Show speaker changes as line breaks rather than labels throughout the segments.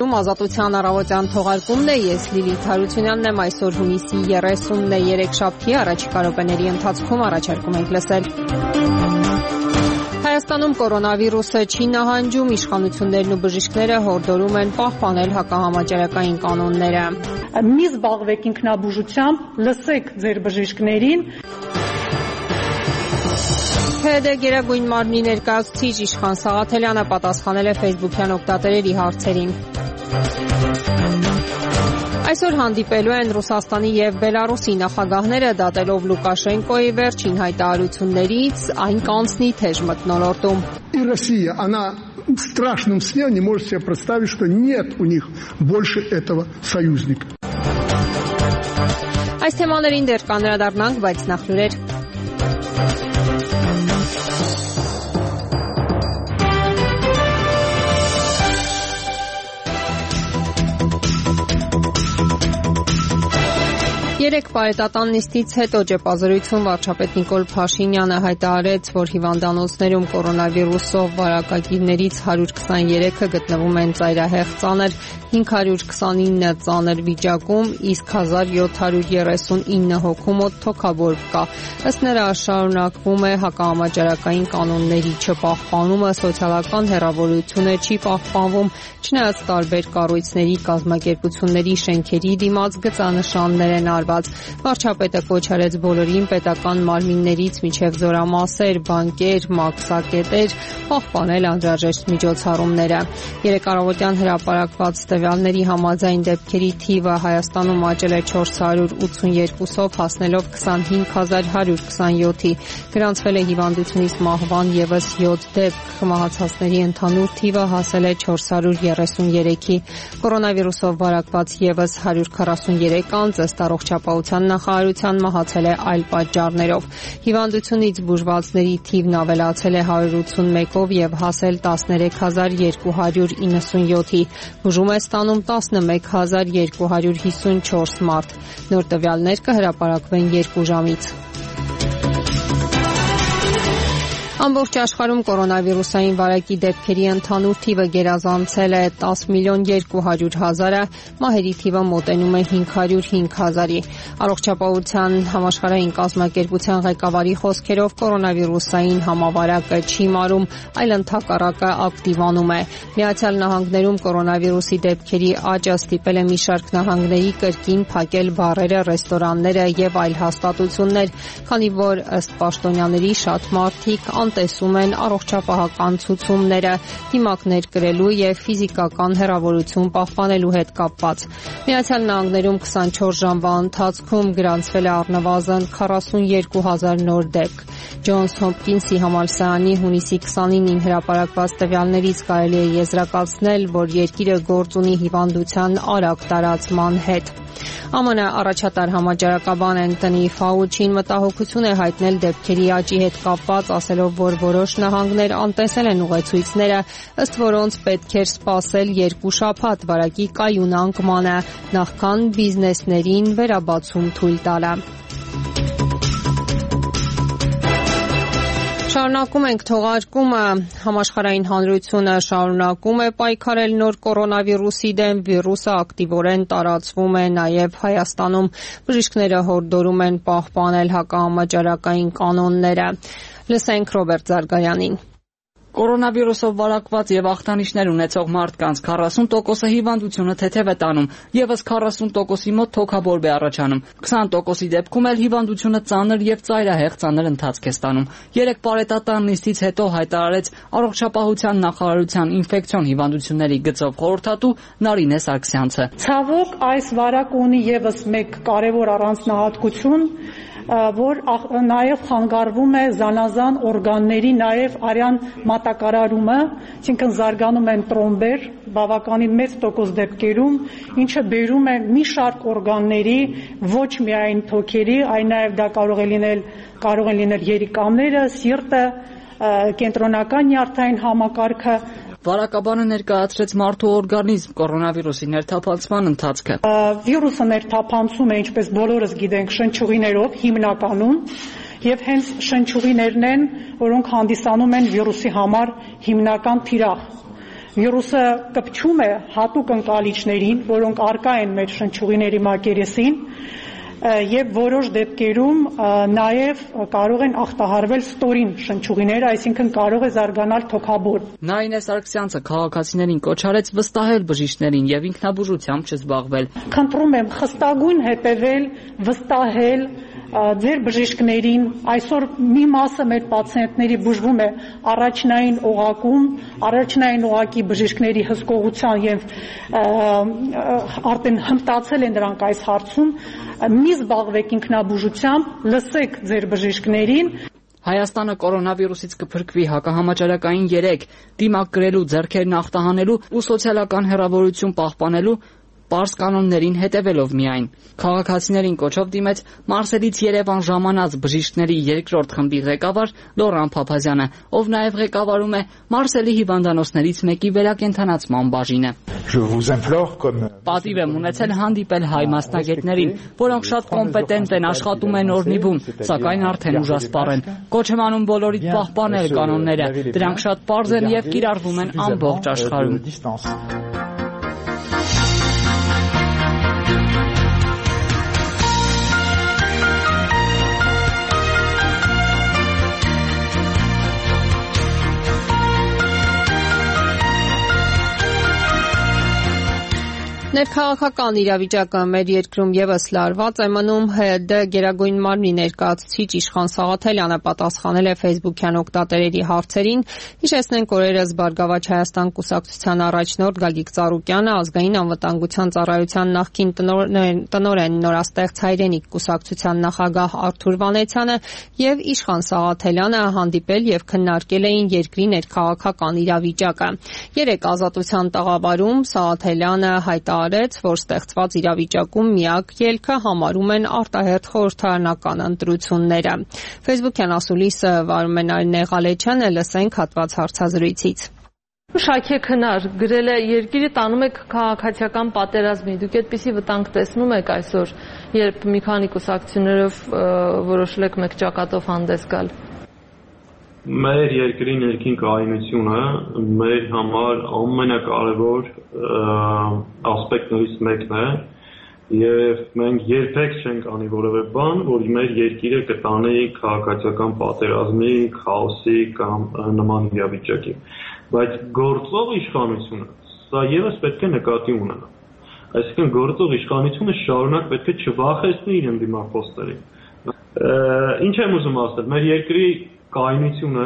Լսում Ազատության առավոտյան թողարկումն է, ես Լիլիթ Հարությունյանն եմ, այսօր հունիսի 30-ն է, երեքշաբթի, առաջիկա րոպեների ընթացքում առաջարկում ենք լսել. Հայաստանում կորոնավիրուսը չի նահանջում, իշխանություններն ու բժիշկները հորդորում են պահպանել հակահամաճարակային կանոնները.
Մի զբաղվեք ինքնաբուժությամբ, լսեք ձեր բժիշկներին.
ՀՀԴ գերագույն մարմնի ներկայացուցիչ Իշխան Սաղաթելյանը պատասխանել է ֆեյսբուքյան օգտատերերի հարցերին. Այսօր հանդիպելու են Ռուսաստանի եւ Բելարուսի նախագահները, դատելով Լուկաշենկոյի վերջին հայտարարություններից, այն կանցնի թեժ մթնոլորտում.
И Россия, она в страшном сне не может себе представить, что нет у них больше этого союзника.
Այս թեմաներին դեռ կանդրադառնանք, բայց նախ լուրեր. Երեք պարետատան նիստից հետո ճեպազրույցում վարչապետ Նիկոլ Փաշինյանը հայտարարեց, որ հիվանդանոցներում կորոնավիրուսով վարակագիրներից 123-ը գտնվում են ծայրահեղ ծանր, 529 ծանր վիճակում, իսկ 1739 հոգու մոտ թոքաբորբ կա։ Ըստ նրա, շարունակվում է հակահամաճարակային կանոնների չպահպանումը, սոցիալական հեռավորությունը չի պահպանվում, չնայած տարբեր կառույցների, կազմակերպությունների, շենքերի դիմաց գծանշաններ են արված։ Վարչապետը կոչ արեց բոլորին պետական մարմիններից մինչև զորամասեր, բանկեր, մաքսակետեր պահպանել անհրաժեշտ միջոցառումները։ Երեկ առավոտյան հրապարակված տվյալների համաձայն դեպքերի թիվը Հայաստանում աճել է 482-ով, հասնելով 25127-ի։ Գրանցվել է հիվանդությունից մահվան ևս 7 դեպք, մահացածների ընդհանուր թիվը հասել է 433-ի։ Կորոնավիրուսով վարակված ևս 143 անձ ըստ Առողջապահության նախարարության մահացել է այլ պատճառներով։ Հիվանդությունից բուժվածների թիվն ավելացել է 181-ով եւ հասել 13297-ի։ Բուժում է ստանում 11254 մարդ։ Նոր տվյալներ կհրապարակվեն 2 ժամից։ Ամբողջ աշխարհում կորոնավիրուսային վարակի դեպքերի ընդհանուր թիվը գերազանցել է 10,200,000-ը, մահերի թիվը մոտենում է 505,000-ի։ Առողջապահության համաշխարհային կազմակերպության ղեկավարի խոսքերով կորոնավիրուսային համավարակը չի մարում, այլ ընդհակառակը ակտիվանում է։ Միացյալ Նահանգներում կորոնավիրուսի դեպքերի աճը ստիպել է մի շարք նահանգների կրկին փակել բարերը, ռեստորանները եւ այլ հաստատություններ, քանի որ ըստ պաշտոնյաների շատ մարդիկ տեսում են առողջապահական ցուցումները, դիմակներ կրելու եւ ֆիզիկական հեռավորություն պահպանելու հետ կապված։ Միացյալ Նահանգներում 24 ժամվա ընթացքում գրանցվել է առնվազն 42,000 նոր դեպք։ Ջոնս Հոփքինսի համալսարանի հունիսի 29-ին հրապարակված տվյալներից կարելի է եզրակացնել, որ երկիրը գործ ունի հիվանդության արագ տարածման հետ։ ԱՄՆ առաջատար համաճարակաբան Էնթոնի Ֆաուչին մտահոգություն է հայտնել դեպքերի աճի հետ կապված, ասելով, որ որոշ նահանգներ անտեսել են ուղեցույցները, ըստ որոնց պետք էր սպասել 2 շաբաթ վարակի կայուն անկմանը, նախքան բիզնեսներին վերաբացում թույլ տալը։ Շարունակում ենք թողարկումը, համաշխարհային հանրությունը շարունակում է պայքարել նոր կորոնավիրուսի դեմ, վիրուսը ակտիվորեն տարածվում է նաև Հայաստանում, բժիշկները հորդորում են պահպանել հակահամաճարակային կանոնները։ Լսենք Ռոբերտ Զարգարյանին։
Կորոնավիրուսով վարակված եւ ախտանիշներ ունեցող մարդկանց 40%-ը հիվանդությունը թեթև է տանում, եւս 40%-ի մոտ թոքաբորբ է առաջանում։ 20%-ի դեպքում էլ հիվանդությունը ծանր եւ ծայրահեղ ծանր ընթացք է ստանում։ Երեք պարետատան նիստից հետո հայտարարեց Առողջապահության նախարարության ինֆեկցիոն հիվանդությունների գծով խորհրդատու Նարինե Սարգսյանցը։
Ցավոք, այս վարակը ունի եւս մեկ կարեւոր առանձնահատկություն, որ նաև խանգարվում է զանազան օրգանների, նաև արյան մատակարարումը, այսինքն զարգանում են տրոմբեր, բավականին մեծ տոկոս դեպքերում, ինչը բերում է մի շարք օրգանների, ոչ միայն թոքերի, այլ նաև դա կարող են լինել երիկամները, սիրտը, կենտրոնական նյարդային համակարգը։
Վարակաբանը ներկայացրեց մարդու օրգանիզմ կորոնավիրուսի ներթափանցման ընթացքը։
Վիրուսը ներթափանցում է, ինչպես բոլորս գիտենք, շնչուղիներով հիմնականում, եւ հենց շնչուղիներն են, որոնք հանդիսանում են վիրուսի համար հիմնական թիրախ։ Վիրուսը կպչում է հատուկ ընկալիչներին, որոնք առկա են մեր շնչուղիների մակերեսին, եւ որոշ դեպքերում նաեւ կարող են ախտահարվել ստորին շնչուղիները, այսինքն կարող է զարգանալ թոքաբոր։
Նայինե Սարգսյանցը քաղաքացիներին կոչ արեց վստահել բժիշկներին եւ ինքնաբուժությամբ չզբաղվել։
Խնդրում եմ խստագույն հետևել, վստահել ձեր բժիշկներին, այսօր մի մասը մեր պացիենտների բուժվում է առաջնային օղակում, առաջնային օղակի բժիշկների հսկողության եւ արդեն հմտացել են նրանք այս հարցում, մի զբաղվեք ինքնաբուժությամբ, լսեք ձեր բժիշկներին։
Հայաստանը կորոնավիրուսից կփրկվի հակահամաճարակային 3 դիմակ գրելու, ձեռքերն ախտահանելու ու սոցիալական հեռավորություն պահպանելու պարզ կանոններին հետևելով միայն։ Քաղաքացիներին կոչով դիմեց Մարսելից Երևան ժամանած բժիշկների երկրորդ խմբի ղեկավար Լորան Փափազյանը, ով նաև ղեկավարում է Մարսելի հիվանդանոցներից մեկի վերակենդանացման բաժինը։ Պատիվ եմ ունեցել հանդիպել հայ մասնագետներին, որոնք շատ կոմպետենտ են, աշխատում են օրնիվում, սակայն արդեն ուժասպառ են։ Կոչ եմ անում բոլորիդ պահպանել կանոնները, դրանք շատ պարզ են եւ կիրառվում են ամբողջ աշխարհում։
Ներքաղաքական իրավիճակը մեր երկրում եւս լարված է մնում։ ՀՅԴ Գերագույն մարմնի ներկայացուցիչ Իշխան Սաղաթելյանը պատասխանել է ֆեյսբուքյան օգտատերերի հարցերին։ Հիշեցնենք, օրերս Բարգավաճ Հայաստան կուսակցության առաջնորդ Գագիկ Ծառուկյանը, Ազգային անվտանգության ծառայության նախկին տնօրեն Նորաստեղծ Հայրենիք կուսակցության նախագահ Արթուր Վանեցյանը եւ Իշխան Սաղաթելյանը հանդիպել եւ քննարկել էին երկրի ներքաղաքական իրավիճակը։ Երեք Ազատության տաղավարում Սաղաթելյանը հայտարարեց, որ ստեղծված իրավիճակում միակ ելքը համարում են արտահերթ խորհրդարանական ընտրությունները։ Ֆեյսբուքյան ասուլիսը վարում է Նարինե Ղալեչյանը, լսենք հատված հարցազրույցից։
Շաքե քնար գրել է երկիրը տանում եք քաղաքացիական պատերազմի, դուք այդպիսի վտանգ տեսնում եք այսօր, երբ մի քանի կուսակցություններով որոշել եք մեկ ճակատով հանդես գալ։
Մեր երկրի ներքին կայունությունը մեր համար ամենակարևոր ասպեկտներից մեկն է եւ մենք երբեք չենք անի որևէ բան, որ մեր երկիրը կտանի քաղաքացիական պատերազմի, քաոսի կամ նման իրավիճակի։ Բայց գործող իշխանությունը սա եւս պետք է նկատի ունենա։ Այսինքն գործող իշխանությունը շարունակ պետք է չվախեցնի իր ընդդիմախոսներին։ Ինչ եմ ուզում ասել, մեր երկրի կայունությունը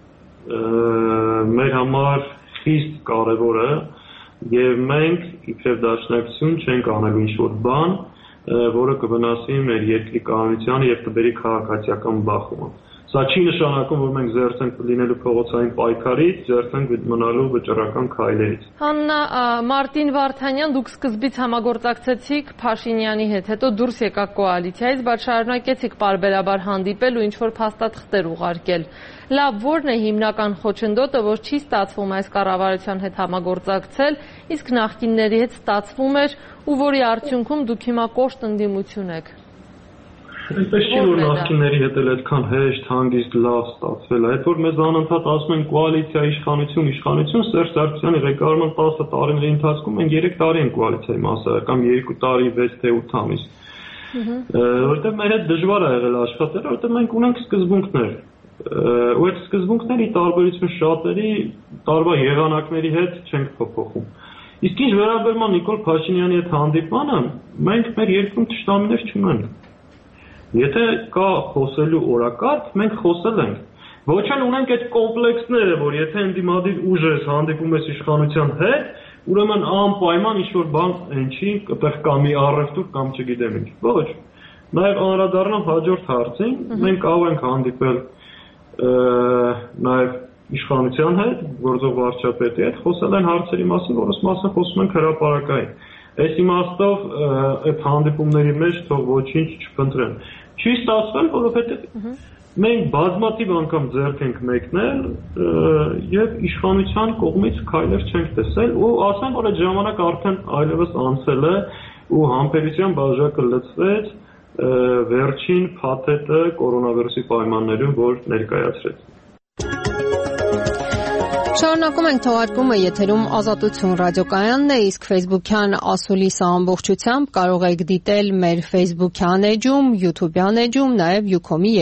մեր համար խիստ կարևոր է եւ մենք իբրև դաշնակցություն չենք անելու ինչ-որ բան, որը կվնասի մեր երկրի կայունությանը եւ կբերի քաղաքացիական բախումը։ Սա չի նշանակում, որ մենք զերծ ենք լինելու փողոցային պայքարից, զերծ ենք մնալու վճռական քայլերից։
Հաննա Մարտին Վարդանյան, դուք սկզբից համագործակցեցիք Փաշինյանի հետ, հետո դուրս եկաք կոալիցիայից, բայց շարունակեցիք պարբերաբար հանդիպել ու ինչ-որ փաստաթղթեր ուղարկել։ Լավ, ո՞րն է հիմնական խոչընդոտը, որ չի ստացվում այս կառավարության հետ համագործակցել, իսկ նախկինների հետ ստացվում էր ու որի արդյունքում դուք հիմա կոշտ ընդդիմություն եք։
Այնպես չի, որ նախկինների հետ էլ այդքան հեշտ, հանգիստ, լավ ստացվել է։ Այդ որ մեզ անընդհատ ասում են կոալիցիա, իշխանություն, Սերժ Սարգսյանի ղեկավարման 10 տարիների ընթացքում մենք 3 տարի են կոալիցիայի մասը, կամ 2 տարի, 6 թե 8 ամիս։ Որտեղ մեր հետ դժվար է եղել աշխատել, որտեղ մենք ունենք սկզբունքներ։ Ու այդ սկզբունքների տարբերություն շատերի տարվա եղանակների հետ չենք փոփոխում։ Իսկ ինչ վերաբերում է Նիկոլ Փաշինյանի հետ հանդիպմանը, մենք մեր երկրում թշնամիներ չունենք։ Եթե կա խոսելու օրակարգ, մենք խոսել ենք։ Ոչ էլ ունենք այդ կոմպլեքսները, որ եթե ընդդիմադիր ուժ ես հանդիպում ես իշխանության հետ, ուրեմն անպայման ինչ-որ բան հնչի, այդտեղ կա մի առևտուր կամ չգիտեմ ինչ։ Ոչ։ Նաև անդրադառնամ հաջորդ հարցին, մենք կարող ենք հանդիպել նաև իշխանության հետ, գործող վարչապետի հետ, խոսել են հարցերի մասին, որոնց մասին խոսում ենք հրապարակային։ Այս իմաստով այդ հանդիպումների մեջ թող ոչինչ չփնտրեն։ Չի ստացվել, որովհետև մենք բազմաթիվ անգամ ձեռք ենք մեկնել եւ իշխանության կողմից քայլեր չենք տեսել ու ասեմ, որ այդ ժամանակ արդեն այլևս անցել է ու համբերության բաժակը լցվեց վերջին փաթեթը կորոնավիրուսի պայմաններում, որ ներկայացրեց։
Շարունակում ենք թողարկումը, եթերում Ազատություն ռադիոկայանն է, իսկ Facebook-յան ասուլիսը ամբողջությամբ կարող եք դիտել մեր Facebook-յան էջում, YouTube-յան էջում, նաև Ucom-ի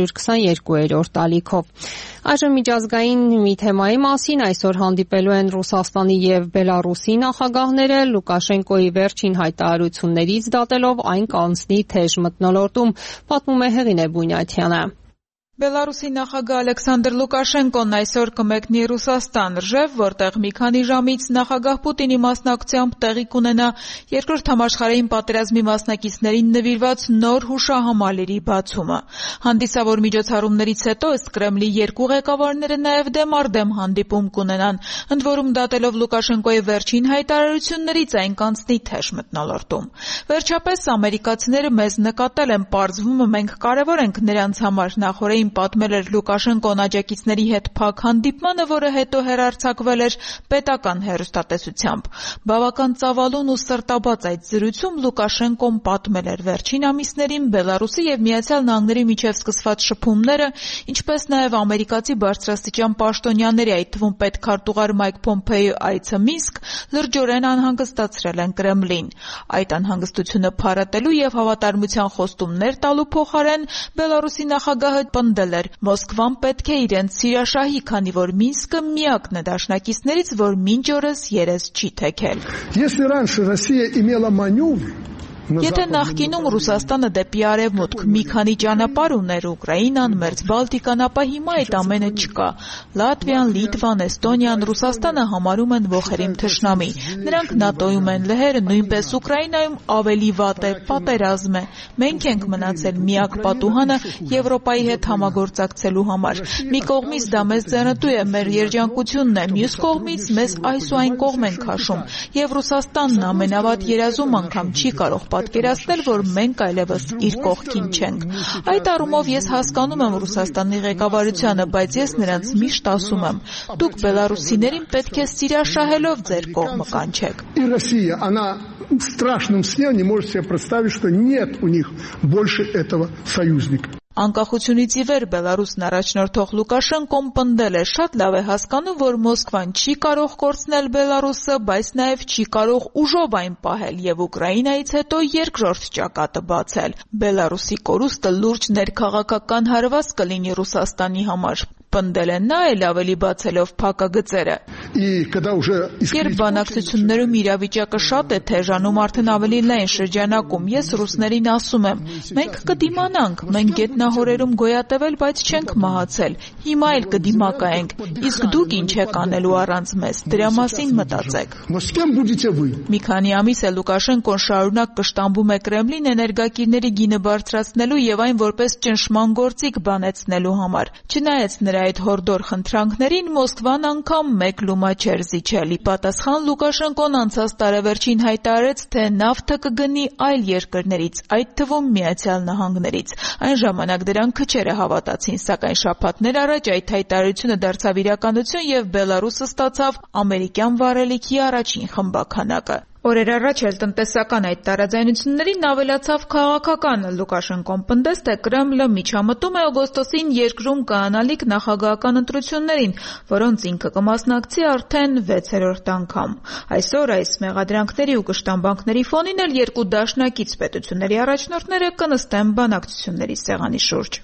222-րդ ալիքով։ Այժմ միջազգային մի թեմայի մասին այսօր հանդիպելու են Ռուսաստանի եւ Բելարուսի նախագահները, Լուկաշենկոյի վերջին հայտարարություններից դատելով այն կանցնի թեժ մթնոլորտում, պատմում է Հեղինե Բունյաթյանը։
Բելարուսի նախագահ Ալեքսանդր Լուկաշենկոն այսօր կմեկնի Ռուսաստան, Ռժև, որտեղ մի քանի ժամից նախագահ Պուտինի մասնակցությամբ տեղի կունենա Երկրորդ համաշխարհային պատերազմի մասնակիցներին նվիրված նոր հուշահամալիրի բացումը։ Հանդիսավոր միջոցառումներից հետո ըստ Կրեմլի երկու ղեկավարները նաև դեմառդեմ հանդիպում կունենան, ընդ որում դատելով Լուկաշենկոյի վերջին հայտարարություններից այն կանցնի թեժ մթնոլորտում։ Վերջապես ամերիկացիները մեզ նկատել են, պարզվում է մենք կարևոր ենք նրանց համար, նախորդին պատմել էր Լուկաշենկոն աջակիցների հետ փակ հանդիպմանը, որը հետո հեռարձակվել էր պետական հեռուստատեսությամբ։ Բավական ծավալուն ու սրտաբաց այդ զրույցում Լուկաշենկոն պատմել էր վերջին ամիսներին Բելարուսի եւ Միացյալ Նահանգների միջև սկսված շփումները, ինչպես նաև ամերիկացի բարձրաստիճան պաշտոնյաների, այդ թվում պետքարտուղար Մայք Փոմփեոյի այցը Մինսկ լրջորեն անհանգստացրել են Կրեմլին։ Այդ անհանգստությունը փարատելու եւ հավատարմության խոստումներ տալու փոխարեն Բելարուսի նախագահը պնդել էր. Մոսկվան պետք է իրենց սիրաշահի, քանի որ Մինսկը միակն է դաշնակիցներից, որ մինչ օրս երես չի թեքել։
Если раньше Россия имела маневр,
Եթե նախկինում Ռուսաստանը դեպի արևմուտք մի քանի ճանապարհ ուներ, Ուկրաինան, Մերձ Բալտիկան, ապա հիմա այդ ամենը չկա։ Լատվիան, Լիտվան, Էստոնիան Ռուսաստանը համարում են ողերիմ թշնամի։ Նրանք ՆԱՏՕ-ում են, լեհերը նույնպես Ուկրաինայում ավելի վատ է, պատերազմ է։ Մենք ենք մնացել միակ պատուհանը Եվրոպայի հետ համագործակցելու համար։ Մի կողմից դա մեզ ձեռնտու է, մեր երջանկությունն է, մյուս կողմից մեզ այս ու այն կողմ են քաշում։ Եվ Ռուսաստանն ամենավատ երազում անգամ չի կարող պատկերացնել, որ մենք այլևս իր կողքին չենք։ Այդ առումով ես հասկանում եմ Ռուսաստանի ղեկավարությանը, բայց ես նրանց միշտ ասում եմ. դուք բելարուսիներին պետք է սիրաշահելով ձեր կողմը կանչեք։
И Россия, она в страшном сне не может себе представить, что нет у них больше этого союзника.
Անկախությունից ի վեր Բելարուսն առաջնորդող Լուկաշենկոն պնդել է, շատ լավ է հասկանում, որ Մոսկվան չի կարող կորցնել Բելարուսը, բայց նաև չի կարող ուժով այն պահել եւ Ուկրաինայից հետո երկրորդ ճակատը բացել։ Բելարուսի կորուստը լուրջ ներքաղաքական հարված կլինի Ռուսաստանի համար։ Պնդել են նա էլ ավելի բացելով փակագծերը։ Երբ բանակցություններում իրավիճակը շատ է թեժանում, արդեն ավելի լայն շրջանակում, ես ռուսներին ասում եմ, մենք կդիմանանք, մենք գետնահորերում գոյատևել, բայց չենք մահացել, հիմա էլ կդիմակայենք, իսկ դուք ինչ եք անելու առանց մեզ, դրա մասին մտածեք։ Մի քանի ամիս է Լուկաշենկոն շարունակ կշտամբում է Կրեմլին էներգակիրների գինը բարձրացնելու եւ այն որպես ճնշման գործիք բանեցնելու համար։ Չնայած նրա այդ հորդոր խնդրանքներին Մոսկվան անգամ մեկ լումա չէր զիջել։ Ի պատասխան Լուկաշենկոն անցած տարեվերջին հայտարարեց, թե նավթը կգնի այլ երկրներից, այդ թվում Միացյալ Նահանգներից։ Այն ժամանակ դրան քչերը հավատացին, սակայն շաբաթներ առաջ այդ հայտարարությունը դարձավ իրականություն եւ Բելարուսը ստացավ ամերիկյան վառելիքի առաջին խմբաքանակը։ Օրեր առաջ էլ տնտեսական այդ տարաձայնություններին ավելացավ քաղաքական։ Լուկաշենկոն պնդեց, թե Կրեմլը միջամտում է օգոստոսին երկրում կանալիք նախագահական ընտրություններին, որոնց ինքը կմասնակցի արդեն 6-րդ անգամ։ Այսօր այս մեղադրանքների ու կշտամբանքների ֆոնին էլ երկու դաշնակից պետությունների առաջնորդները կնստեն բանակցությունների սեղանի շուրջ։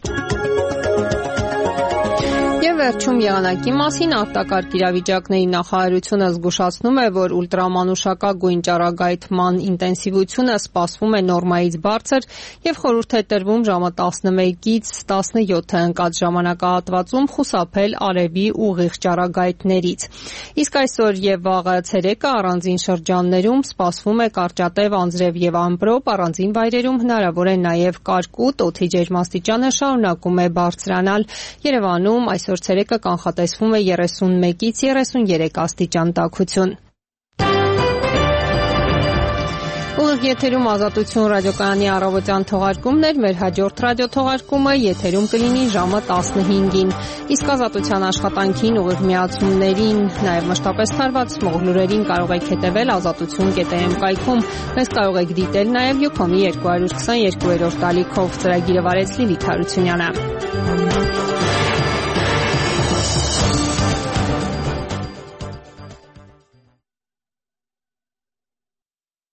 Եվ վերջում եղանակի մասին արտակարգ իրավիճակների նախարարությունը զգուշացնում է, որ ուլտրամանուշակագույն ճառագայթման ինտենսիվությունը սպասվում է նորմայից բարձր եւ խորհուրդ է տրվում ժամը 11-ից 17-ը ընկած ժամանակահատվածում խուսափել արևի ուղիղ ճառագայթներից։ Իսկ այսօր եւ վաղը ցերեկը առանձին շրջաններում սպասվում է կարճատև անձրև եւ ամպրոպ, առանձին վայրերում հնարավոր է նաեւ կարկուտ, օդի ջերմաստիճանը շարունակում է բարձրանալ։ Երևանում այսօր ցերեկը կանխատեսվում է 31-ից 33 աստիճան տաքություն։ Ուղիղ եթերում Ազատություն ռադիոկայանի առավոտյան թողարկումներ, մեր հաջորդ ռադիոթողարկումը եթերում կլինի ժամը 15-ին։ Իսկ Ազատության աշխատանքին ուղիղ միացումներին, նաև մշտապես թարված մոռ լուրերին կարող եք հետևել azatutun.am կայքում։ Մեզ կարող եք դիտել նաև Ucom-ի 222-րդ ալիքով։ Ծրագիրը վարեց Լիլիթ Հարությունյանը։